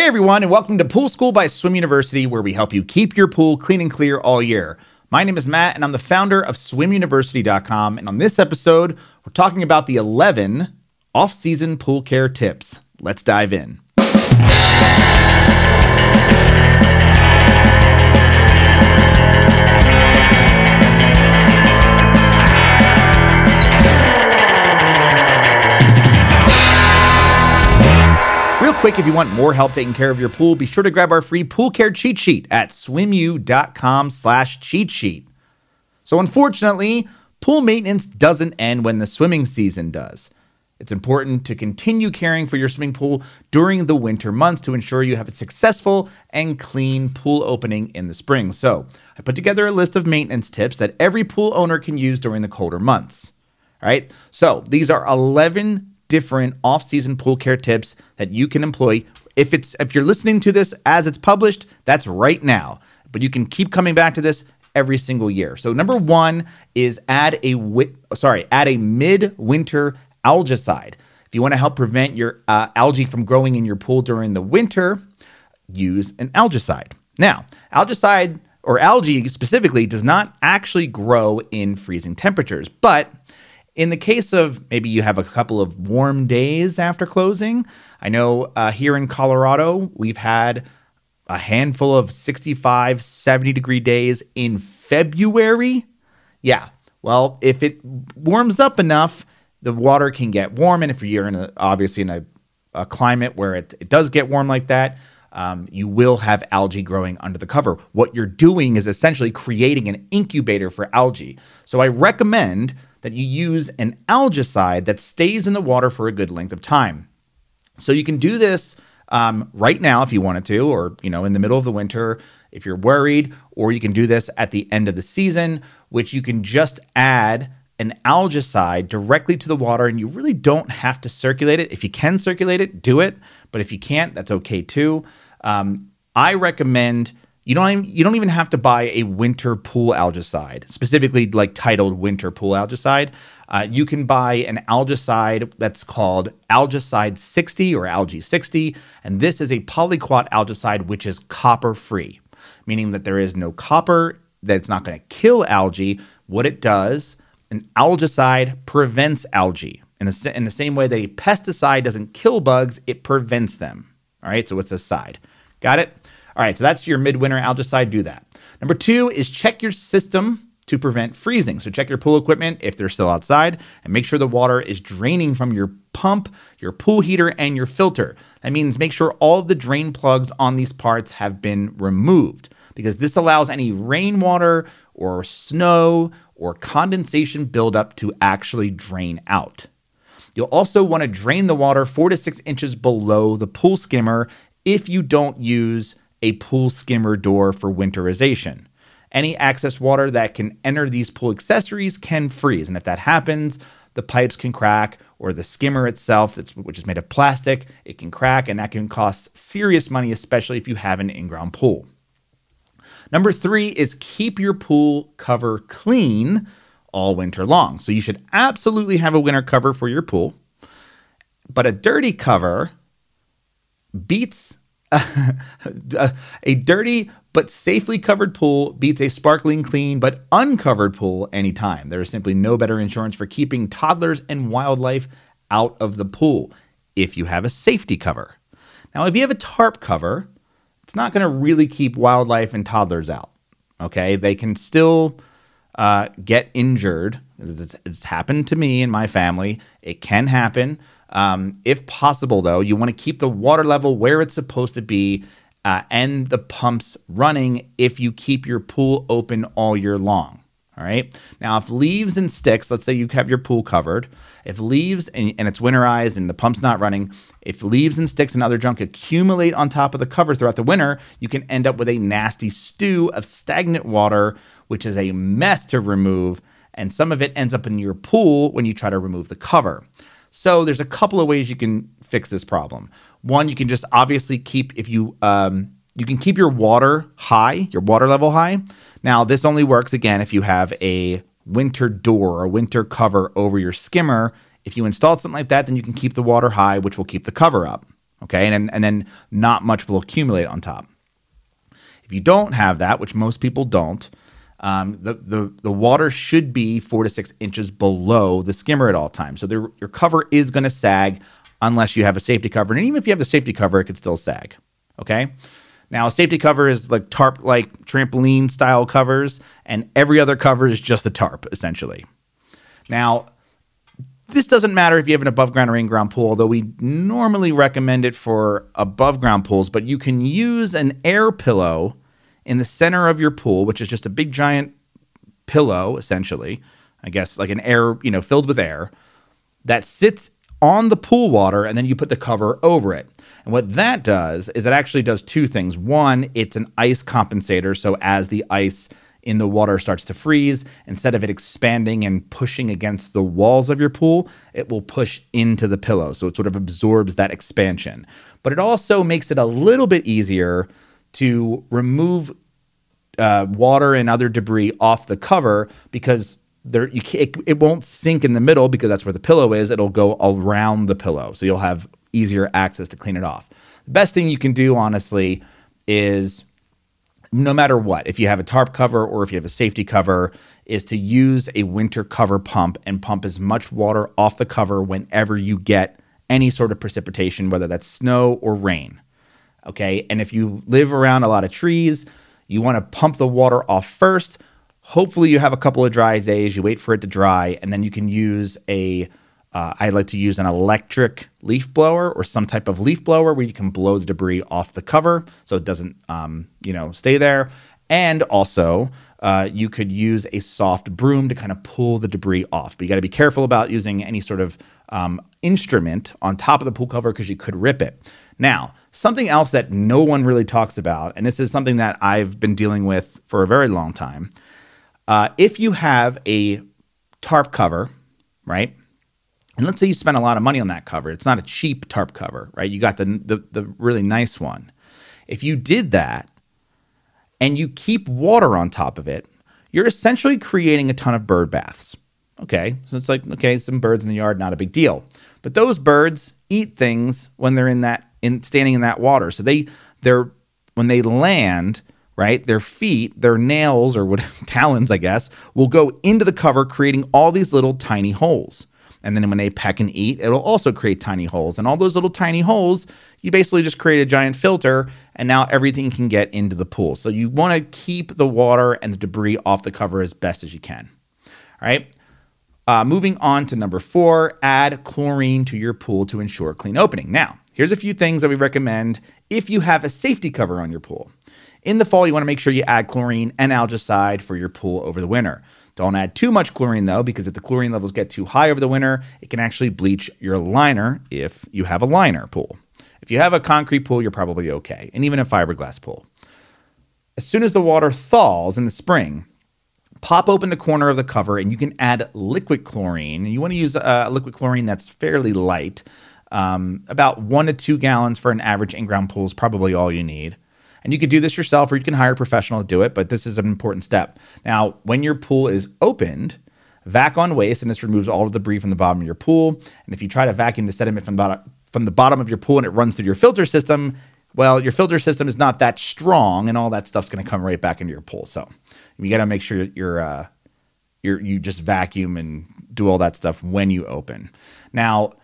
Hey everyone, and welcome to Pool School by Swim University, where we help you keep your pool clean and clear all year. My name is Matt, and I'm the founder of SwimUniversity.com, and on this episode, we're talking about the 11 off-season pool care tips. Let's dive in. Real quick, if you want more help taking care of your pool, be sure to grab our free pool care cheat sheet at swimu.com/cheat sheet. So unfortunately, pool maintenance doesn't end when the swimming season does. It's important to continue caring for your swimming pool during the winter months to ensure you have a successful and clean pool opening in the spring. So I put together a list of maintenance tips that every pool owner can use during the colder months. All right, so these are 11 different off-season pool care tips that you can employ. If you're listening to this as it's published, that's right now. But you can keep coming back to this every single year. So number one is add a mid-winter algicide. If you want to help prevent your algae from growing in your pool during the winter, use an algicide. Now, algicide or algae specifically does not actually grow in freezing temperatures, but in the case of maybe you have a couple of warm days after closing, I know here in Colorado, we've had a handful of 65, 70-degree days in February. Yeah, well, if it warms up enough, the water can get warm. And if you're obviously in a climate where it does get warm like that, you will have algae growing under the cover. What you're doing is essentially creating an incubator for algae. So I recommend that you use an algicide that stays in the water for a good length of time. So you can do this right now if you wanted to, or in the middle of the winter if you're worried, or you can do this at the end of the season, which you can just add an algicide directly to the water, and you really don't have to circulate it. If you can circulate it, do it, but if you can't, that's okay too. I recommend you don't even have to buy a winter pool algicide, specifically like titled winter pool algicide. You can buy an algicide that's called Algicide 60 or Algae 60, and this is a polyquat algicide which is copper-free, meaning that there is no copper, that it's not going to kill algae. What it does, an algicide prevents algae. In the same way that a pesticide doesn't kill bugs, it prevents them. All right, so it's a side. Got it? All right, so that's your midwinter algicide. Do that. Number two is check your system to prevent freezing. So check your pool equipment if they're still outside, and make sure the water is draining from your pump, your pool heater, and your filter. That means make sure all of the drain plugs on these parts have been removed, because this allows any rainwater or snow or condensation buildup to actually drain out. You'll also want to drain the water 4 to 6 inches below the pool skimmer if you don't use a pool skimmer door for winterization. Any excess water that can enter these pool accessories can freeze, and if that happens, the pipes can crack, or the skimmer itself, which is made of plastic, it can crack, and that can cost serious money, especially if you have an in-ground pool. Number three is keep your pool cover clean all winter long. So you should absolutely have a winter cover for your pool, but a dirty cover beats a dirty but safely covered pool beats a sparkling clean but uncovered pool anytime. There is simply no better insurance for keeping toddlers and wildlife out of the pool if you have a safety cover. Now, if you have a tarp cover, it's not going to really keep wildlife and toddlers out. Okay, they can still get injured. It's happened to me and my family. It can happen. If possible, though, you want to keep the water level where it's supposed to be and the pumps running if you keep your pool open all year long. All right. Now, if leaves and sticks, let's say you have your pool covered, if leaves and it's winterized and the pump's not running, if leaves and sticks and other junk accumulate on top of the cover throughout the winter, you can end up with a nasty stew of stagnant water, which is a mess to remove. And some of it ends up in your pool when you try to remove the cover. So there's a couple of ways you can fix this problem. One, you can just obviously keep, you can keep your water high, your water level high. Now, this only works, again, if you have a winter door or winter cover over your skimmer. If you install something like that, then you can keep the water high, which will keep the cover up. okay? And then not much will accumulate on top. If you don't have that, which most people don't, the water should be 4 to 6 inches below the skimmer at all times. So your cover is going to sag unless you have a safety cover. And even if you have a safety cover, it could still sag, okay? Now, a safety cover is like tarp-like trampoline-style covers, and every other cover is just a tarp, essentially. Now, this doesn't matter if you have an above-ground or in-ground pool, although we normally recommend it for above-ground pools, but you can use an air pillow in the center of your pool, which is just a big, giant pillow, essentially, I guess, like an air, filled with air, that sits on the pool water, and then you put the cover over it. And what that does is it actually does two things. One, it's an ice compensator, so as the ice in the water starts to freeze, instead of it expanding and pushing against the walls of your pool, it will push into the pillow. So it sort of absorbs that expansion. But it also makes it a little bit easier to remove water and other debris off the cover, because it won't sink in the middle because that's where the pillow is. It'll go around the pillow. So you'll have easier access to clean it off. The best thing you can do, honestly, is no matter what, if you have a tarp cover or if you have a safety cover, is to use a winter cover pump and pump as much water off the cover whenever you get any sort of precipitation, whether that's snow or rain. Okay. And if you live around a lot of trees, you want to pump the water off first. Hopefully you have a couple of dry days, you wait for it to dry, and then you can use I like to use an electric leaf blower or some type of leaf blower where you can blow the debris off the cover so it doesn't, stay there. And also, you could use a soft broom to kind of pull the debris off. But you got to be careful about using any sort of instrument on top of the pool cover because you could rip it. Now, something else that no one really talks about, and this is something that I've been dealing with for a very long time, if you have a tarp cover, right? And let's say you spend a lot of money on that cover. It's not a cheap tarp cover, right? You got the really nice one. If you did that and you keep water on top of it, you're essentially creating a ton of bird baths. Okay, so it's like, okay, some birds in the yard, not a big deal. But those birds eat things when they're standing in that water. So when they land, right, their feet, their nails or talons, I guess, will go into the cover, creating all these little tiny holes. And then when they peck and eat, it'll also create tiny holes. And all those little tiny holes, you basically just create a giant filter, and now everything can get into the pool. So you want to keep the water and the debris off the cover as best as you can. All right. Moving on to number 4, add chlorine to your pool to ensure clean opening. Now, here's a few things that we recommend if you have a safety cover on your pool. In the fall, you want to make sure you add chlorine and algicide for your pool over the winter. Don't add too much chlorine, though, because if the chlorine levels get too high over the winter, it can actually bleach your liner if you have a liner pool. If you have a concrete pool, you're probably okay, and even a fiberglass pool. As soon as the water thaws in the spring, pop open the corner of the cover, and you can add liquid chlorine. And you want to use a liquid chlorine that's fairly light. About 1 to 2 gallons for an average in-ground pool is probably all you need. And you can do this yourself, or you can hire a professional to do it, but this is an important step. Now, when your pool is opened, vac on waste, and this removes all of the debris from the bottom of your pool. And if you try to vacuum the sediment from the bottom of your pool and it runs through your filter system, well, your filter system is not that strong, and all that stuff's going to come right back into your pool. So you got to make sure you just vacuum and do all that stuff when you open. Now,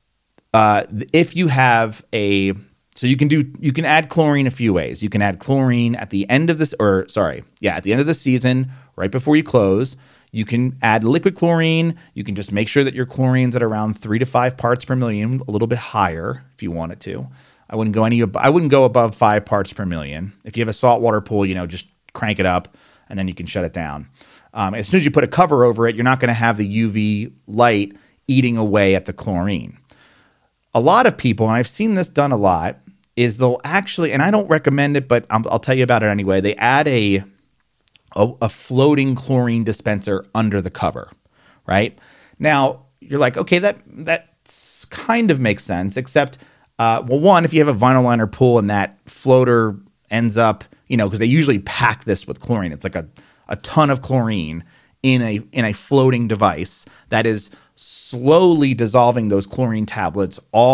if you have so you can add chlorine a few ways. You can add chlorine at the end of at the end of the season, right before you close. You can add liquid chlorine. You can just make sure that your chlorine's at around 3 to 5 parts per million, a little bit higher if you want it to. I wouldn't go above 5 parts per million. If you have a saltwater pool, just crank it up and then you can shut it down. As soon as you put a cover over it, you're not going to have the UV light eating away at the chlorine. A lot of people, and I've seen this done a lot, is they'll actually, and I don't recommend it, but I'll tell you about it anyway. They add a floating chlorine dispenser under the cover, right? Now, you're like, okay, that kind of makes sense, except, one, if you have a vinyl liner pool and that floater ends up, because they usually pack this with chlorine. It's like a ton of chlorine in a floating device that is slowly dissolving those chlorine tablets all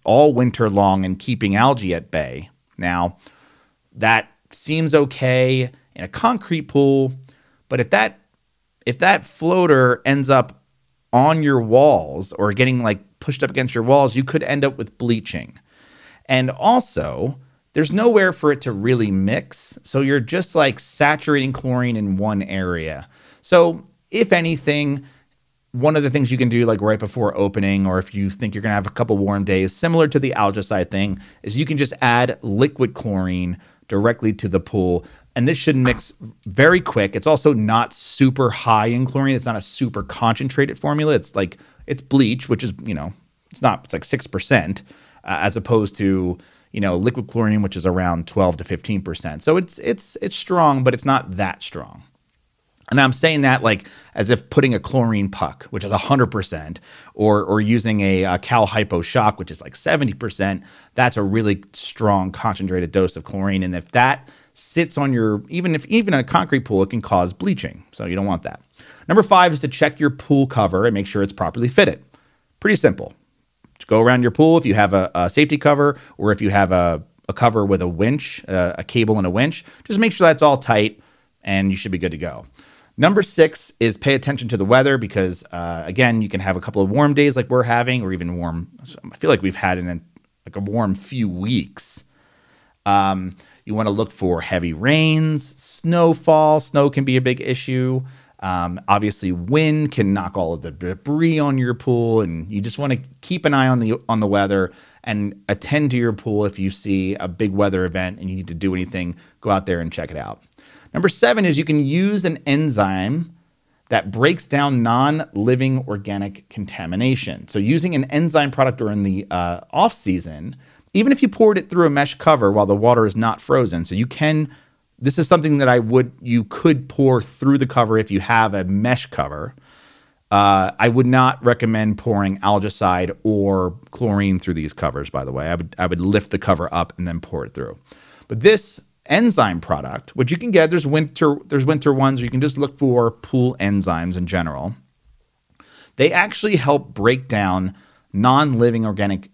all winter long and keeping algae at bay. Now, that seems okay in a concrete pool, but if that floater ends up on your walls or getting like pushed up against your walls, you could end up with bleaching. And also, there's nowhere for it to really mix, so you're just like saturating chlorine in one area. So if anything, one of the things you can do like right before opening, or if you think you're going to have a couple warm days, similar to the algicide thing, is you can just add liquid chlorine directly to the pool. And this should mix very quick. It's also not super high in chlorine. It's not a super concentrated formula. It's bleach, which is, it's like 6%, as opposed to, liquid chlorine, which is around 12 to 15%. So it's strong, but it's not that strong. And I'm saying that like as if putting a chlorine puck, which is 100%, or using a Cal Hypo Shock, which is like 70%, that's a really strong concentrated dose of chlorine. And if that sits on even in a concrete pool, it can cause bleaching. So you don't want that. Number 5 is to check your pool cover and make sure it's properly fitted. Pretty simple. Just go around your pool if you have a safety cover, or if you have a cover with a winch, a cable and a winch, just make sure that's all tight and you should be good to go. Number 6 is pay attention to the weather, because again, you can have a couple of warm days like we're having, or even warm. I feel like we've had a warm few weeks. You want to look for heavy rains, snowfall. Snow can be a big issue. Obviously, wind can knock all of the debris on your pool, and you just want to keep an eye on the weather and attend to your pool. If you see a big weather event and you need to do anything, go out there and check it out. Number 7 is you can use an enzyme that breaks down non-living organic contamination. So using an enzyme product during the off season, even if you poured it through a mesh cover while the water is not frozen. So this is something that you could pour through the cover if you have a mesh cover. I would not recommend pouring algicide or chlorine through these covers, by the way. I would lift the cover up and then pour it through. But this enzyme product, which you can get, there's winter ones, or you can just look for pool enzymes in general. They actually help break down non-living organic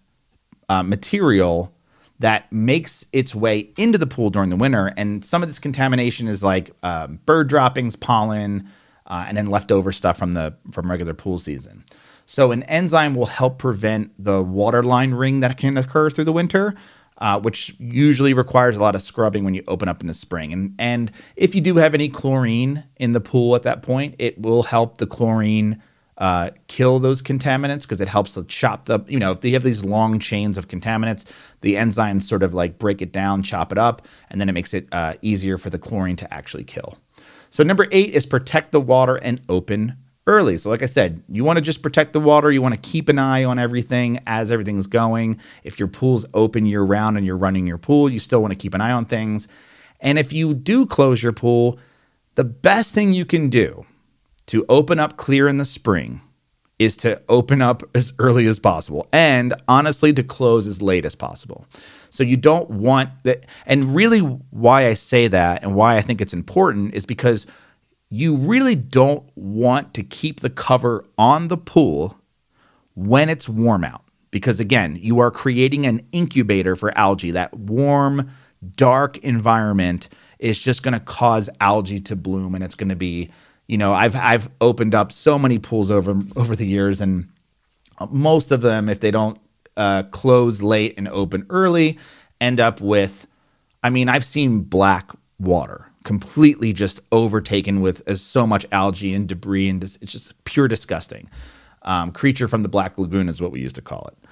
material that makes its way into the pool during the winter. And some of this contamination is like bird droppings, pollen, and then leftover stuff from regular pool season. So an enzyme will help prevent the waterline ring that can occur through the winter, which usually requires a lot of scrubbing when you open up in the spring. And if you do have any chlorine in the pool at that point, it will help the chlorine kill those contaminants, because it helps to chop if you have these long chains of contaminants, the enzymes sort of like break it down, chop it up, and then it makes it easier for the chlorine to actually kill. So number 8 is protect the water and open early. So like I said, you want to just protect the water. You want to keep an eye on everything as everything's going. If your pool's open year round and you're running your pool, you still want to keep an eye on things. And if you do close your pool, the best thing you can do to open up clear in the spring is to open up as early as possible, and honestly to close as late as possible. So you don't want that. And really why I say that and why I think it's important is because you really don't want to keep the cover on the pool when it's warm out, because again, you are creating an incubator for algae. That warm, dark environment is just going to cause algae to bloom, and it's going to be, I've opened up so many pools over the years, and most of them, if they don't close late and open early, end up with, I've seen black water completely just overtaken with so much algae and debris, and it's just pure disgusting. Creature from the Black Lagoon is what we used to call it.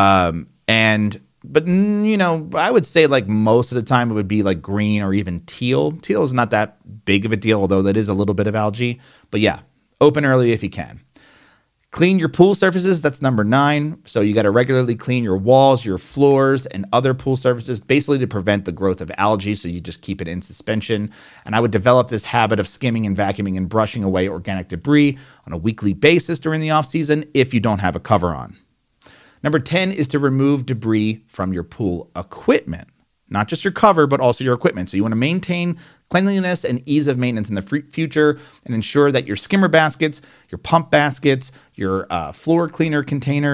But I would say like most of the time it would be like green or even teal. Teal is not that big of a deal, although that is a little bit of algae. But yeah, open early if you can. Clean your pool surfaces. That's number 9. So you got to regularly clean your walls, your floors, and other pool surfaces, basically to prevent the growth of algae. So you just keep it in suspension. And I would develop this habit of skimming and vacuuming and brushing away organic debris on a weekly basis during the off season if you don't have a cover on. Number 10 is to remove debris from your pool equipment. Not just your cover, but also your equipment. So you want to maintain cleanliness and ease of maintenance in the future, and ensure that your skimmer baskets, your pump baskets, your floor cleaner containers,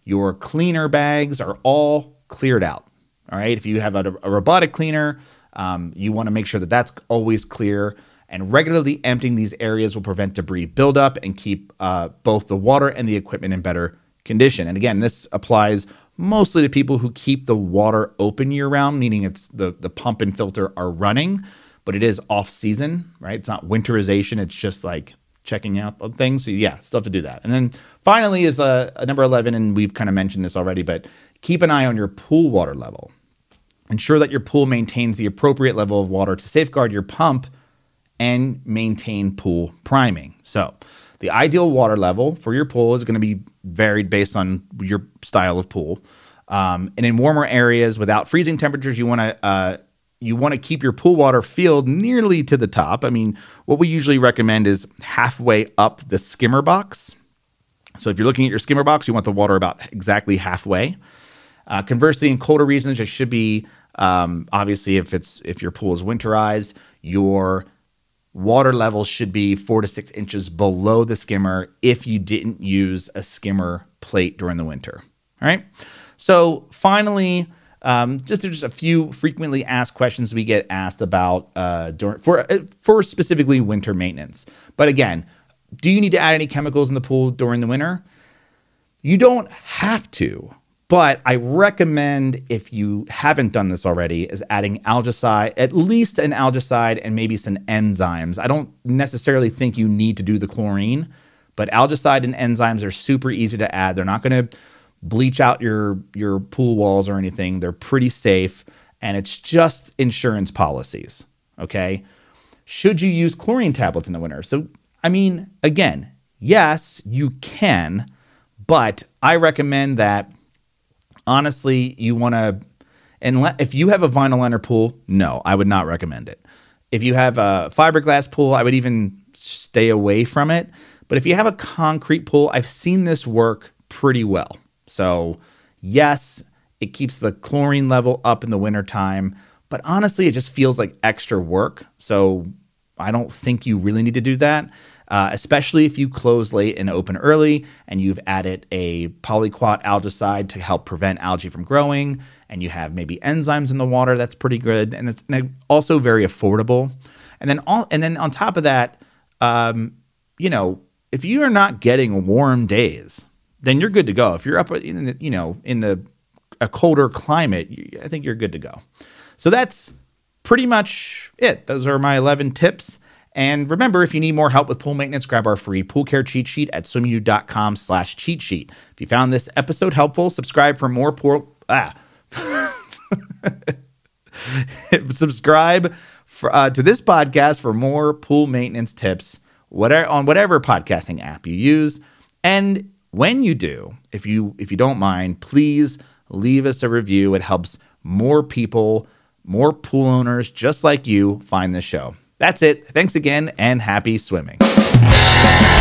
Your cleaner bags are all cleared out. All right. If you have a robotic cleaner, you want to make sure that that's always clear. And regularly emptying these areas will prevent debris buildup and keep both the water and the equipment in better condition. And again, this applies mostly to people who keep the water open year round, meaning it's the pump and filter are running, but it is off season, right? It's not winterization. It's just like checking out of things. So yeah, still have to do that. And then finally is number 11, and we've kind of mentioned this already, but keep an eye on your pool water level. Ensure that your pool maintains the appropriate level of water to safeguard your pump and maintain pool priming. So the ideal water level for your pool is going to be varied based on your style of pool. And in warmer areas without freezing temperatures, you want to keep your pool water filled nearly to the top. I mean, what we usually recommend is halfway up the skimmer box. So if you're looking at your skimmer box, you want the water about exactly halfway. Conversely, in colder regions, it should be obviously if your pool is winterized, your water level should be 4 to 6 inches below the skimmer if you didn't use a skimmer plate during the winter. All right. So finally, just a few frequently asked questions we get asked about for specifically winter maintenance. But again, do you need to add any chemicals in the pool during the winter? You don't have to. But I recommend, if you haven't done this already, is adding algicide, at least an algicide and maybe some enzymes. I don't necessarily think you need to do the chlorine, but algicide and enzymes are super easy to add. They're not going to bleach out your pool walls or anything. They're pretty safe, and it's just insurance policies, okay? Should you use chlorine tablets in the winter? So, I mean, again, yes, you can, but I recommend that honestly, you want to, if you have a vinyl liner pool, no, I would not recommend it. If you have a fiberglass pool, I would even stay away from it. But if you have a concrete pool, I've seen this work pretty well. So yes, it keeps the chlorine level up in the wintertime, but honestly, it just feels like extra work. So I don't think you really need to do that. Especially if you close late and open early and you've added a polyquat algicide to help prevent algae from growing, and you have maybe enzymes in the water, that's pretty good. And it's also very affordable. And then on top of that, if you are not getting warm days, then you're good to go. If you're up in a colder climate, I think you're good to go. So that's pretty much it. Those are my 11 tips. And remember, if you need more help with pool maintenance, grab our free pool care cheat sheet at swimu.com/cheat sheet. If you found this episode helpful, subscribe for more subscribe to this podcast for more pool maintenance tips, on whatever podcasting app you use. And when you do, if you don't mind, please leave us a review. It helps more people, more pool owners just like you, find this show. That's it. Thanks again, and happy swimming.